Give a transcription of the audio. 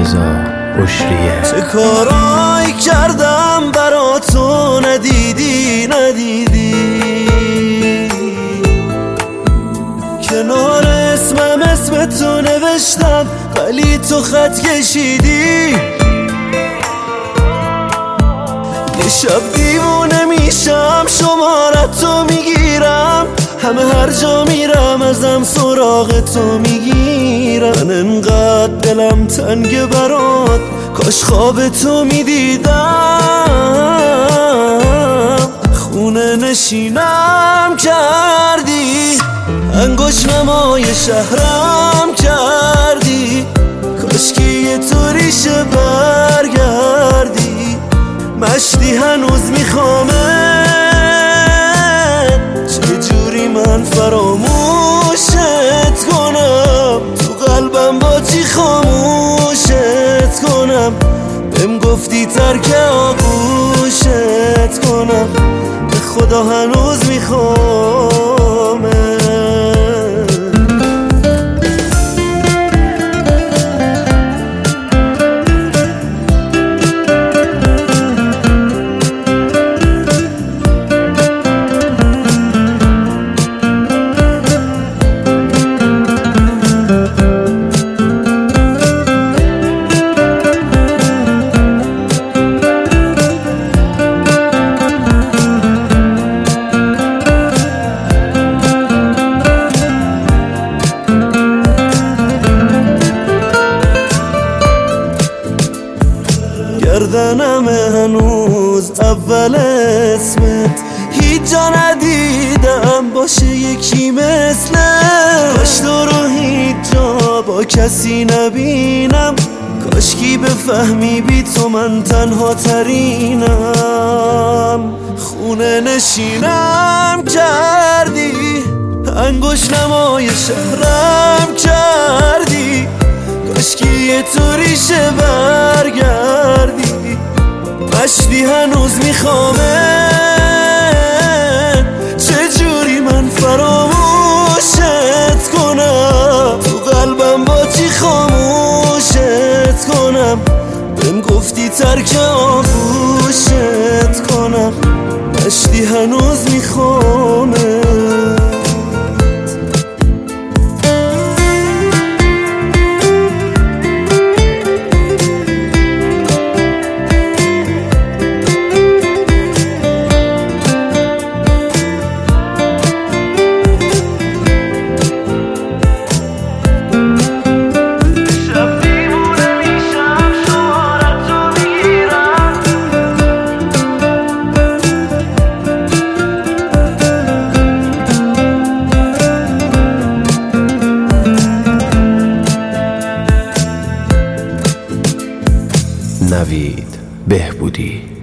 رضا بشریه. چه کارایی کردم برا تو ندیدی کنار اسمم اسم تو نوشتم ولی تو خط کشیدی. یه شب دیوونه میشم شمارتو میگیرم، همه هر جا میرم ازم سراغ تو میگیرم. من انقدر دلم تنگ برات کاش خواب تو میدیدم. خونه نشینم کردی، انگوش نمای شهرم کردی. کاش که یه طوریشه برگردی، مشتی هنوز میخوامه. چجوری من فراموشت کنم، تو قلبم با چی خاموشت کنم. بهم گفتی ترک آغوشت کنم، به خدا هنوز میخوامه. گردنم هنوز اول اسمت، هیچ جا ندیدم باشه یکی مثلت. کاش تو رو هیچ جا با کسی نبینم، کاشکی بفهمی بی تو من تنها ترینم. خونه نشینم کردی، انگوش نمای شهرم کردی. کاشکی یه طوریشه برگردی، مشتی هنوز میخوامه. چجوری من فراموشت کنم، تو قلبم با چی خاموشت کنم. بهم گفتی ترک آغوشت کنم، مشتی هنوز میخوامه. نوید بهبودی.